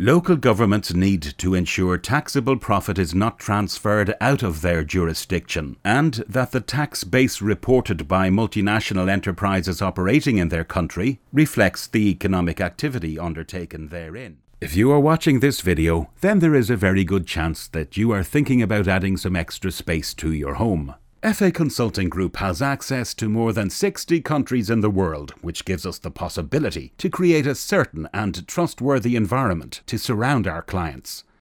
Local governments need to ensure taxable profit is not transferred out of their jurisdiction, and that the tax base reported by multinational enterprises operating in their country reflects the economic activity undertaken therein. If you are watching this video, then there is a very good chance that you are thinking about adding some extra space to your home. FA Consulting Group has access to more than 60 countries in the world, which gives us the possibility to create a certain and trustworthy environment to surround our clients.